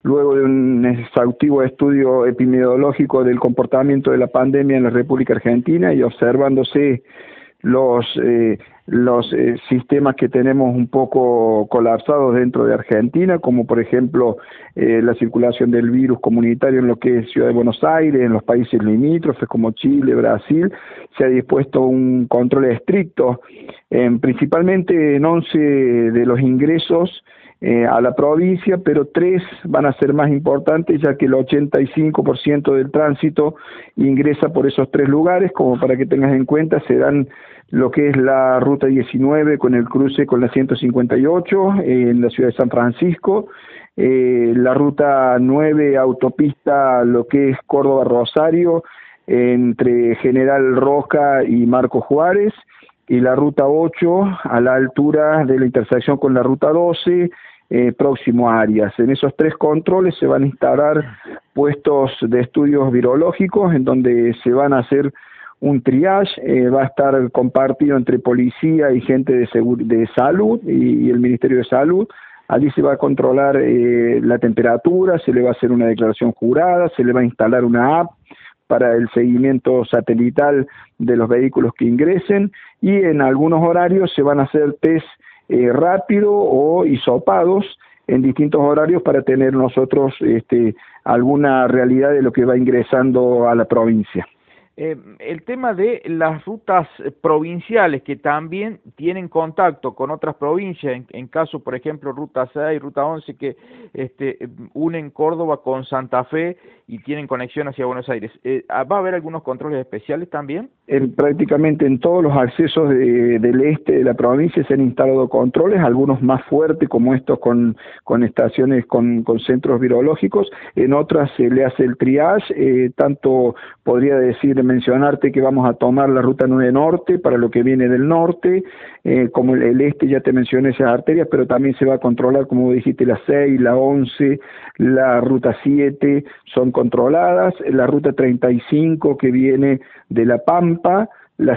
luego de un exhaustivo estudio epidemiológico del comportamiento de la pandemia en la República Argentina y observándose los sistemas que tenemos un poco colapsados dentro de Argentina, como por ejemplo la circulación del virus comunitario en lo que es Ciudad de Buenos Aires, en los países limítrofes como Chile, Brasil, se ha dispuesto un control estricto, principalmente en 11 de los ingresos a la provincia, pero 3 van a ser más importantes, ya que el 85% del tránsito ingresa por esos 3 lugares. Como para que tengas en cuenta, se dan lo que es la ruta 19 con el cruce con la 158 en la ciudad de San Francisco, la ruta 9 autopista, lo que es Córdoba-Rosario, entre General Roca y Marco Juárez, y la ruta 8 a la altura de la intersección con la ruta 12, próximo a Arias. En esos 3 controles se van a instalar puestos de estudios virológicos en donde se van a hacer un triage, va a estar compartido entre policía y gente de salud y el Ministerio de Salud. Allí se va a controlar la temperatura, se le va a hacer una declaración jurada, se le va a instalar una app para el seguimiento satelital de los vehículos que ingresen, y en algunos horarios se van a hacer test rápido o hisopados en distintos horarios para tener nosotros alguna realidad de lo que va ingresando a la provincia. El tema de las rutas provinciales que también tienen contacto con otras provincias, en caso, por ejemplo, ruta 6, ruta 11, que unen Córdoba con Santa Fe y tienen conexión hacia Buenos Aires. ¿Va a haber algunos controles especiales también? Prácticamente en todos los accesos del este de la provincia se han instalado controles, algunos más fuertes como estos con estaciones con centros virológicos. En otras se le hace el triage, tanto podría mencionarte que vamos a tomar la ruta 9 norte para lo que viene del norte, como el este ya te mencioné esas arterias, pero también se va a controlar, como dijiste, la 6, la 11, la ruta 7 son controladas, la ruta 35 que viene de La Pampa, la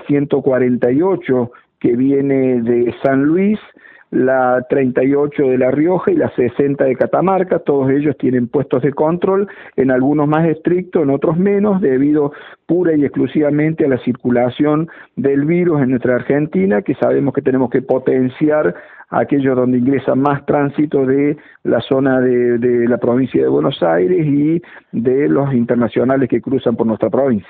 148 que viene de San Luis, la 38 de La Rioja y la 60 de Catamarca. Todos ellos tienen puestos de control, en algunos más estrictos, en otros menos, debido pura y exclusivamente a la circulación del virus en nuestra Argentina, que sabemos que tenemos que potenciar aquellos donde ingresa más tránsito de la zona de la provincia de Buenos Aires y de los internacionales que cruzan por nuestra provincia.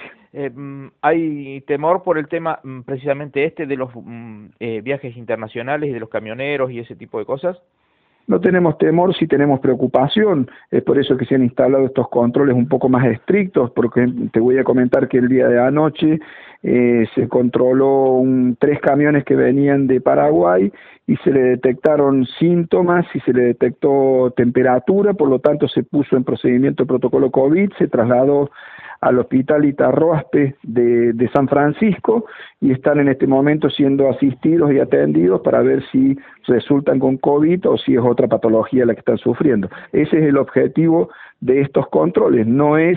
¿Hay temor por el tema precisamente de los viajes internacionales y de los camioneros y ese tipo de cosas? No tenemos temor, sí tenemos preocupación. Es por eso que se han instalado estos controles un poco más estrictos, porque te voy a comentar que el día de anoche se controló 3 camiones que venían de Paraguay y se le detectaron síntomas y se le detectó temperatura, por lo tanto se puso en procedimiento el protocolo COVID, se trasladó al Hospital Itarroaspe de San Francisco y están en este momento siendo asistidos y atendidos para ver si resultan con COVID o si es otra patología la que están sufriendo. Ese es el objetivo de estos controles, no es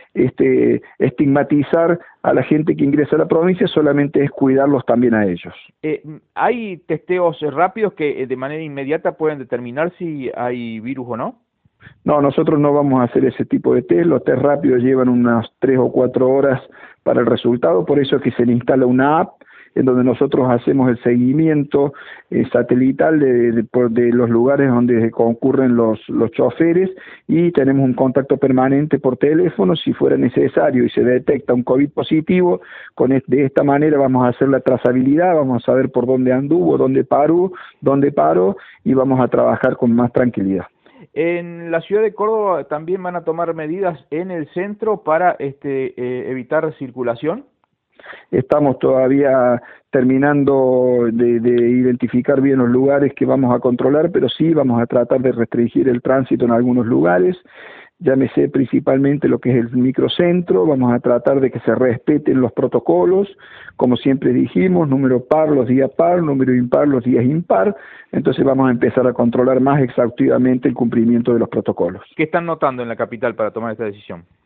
estigmatizar a la gente que ingresa a la provincia, solamente es cuidarlos también a ellos. ¿Hay testeos rápidos que de manera inmediata pueden determinar si hay virus o no? No, nosotros no vamos a hacer ese tipo de test. Los test rápidos llevan unas 3 o 4 horas para el resultado, por eso es que se le instala una app en donde nosotros hacemos el seguimiento satelital de los lugares donde concurren los choferes, y tenemos un contacto permanente por teléfono si fuera necesario y se detecta un COVID positivo. De esta manera vamos a hacer la trazabilidad, vamos a saber por dónde anduvo, dónde paró y vamos a trabajar con más tranquilidad. En la ciudad de Córdoba también van a tomar medidas en el centro para evitar circulación. Estamos todavía terminando de identificar bien los lugares que vamos a controlar, pero sí vamos a tratar de restringir el tránsito en algunos lugares. Llámese principalmente lo que es el microcentro, vamos a tratar de que se respeten los protocolos, como siempre dijimos, número par los días par, número impar los días impar, entonces vamos a empezar a controlar más exhaustivamente el cumplimiento de los protocolos. ¿Qué están notando en la capital para tomar esta decisión?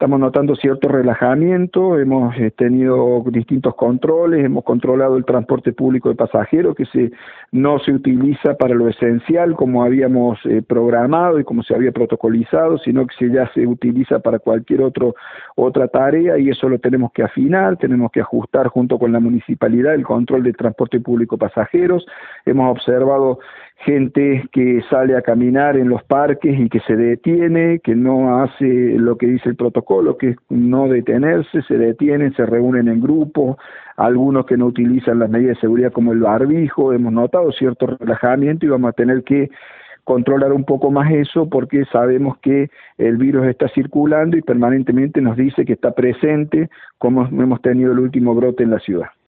estamos notando cierto relajamiento, hemos tenido distintos controles, hemos controlado el transporte público de pasajeros que no se utiliza para lo esencial como habíamos programado y como se había protocolizado, sino que ya se utiliza para cualquier otra tarea, y eso lo tenemos que afinar, tenemos que ajustar junto con la municipalidad el control del transporte público de pasajeros. Hemos observado gente que sale a caminar en los parques y que se detiene, que no hace lo que dice el protocolo, que es no detenerse, se detienen, se reúnen en grupo, algunos que no utilizan las medidas de seguridad como el barbijo. Hemos notado cierto relajamiento y vamos a tener que controlar un poco más eso, porque sabemos que el virus está circulando y permanentemente nos dice que está presente, como hemos tenido el último brote en la ciudad.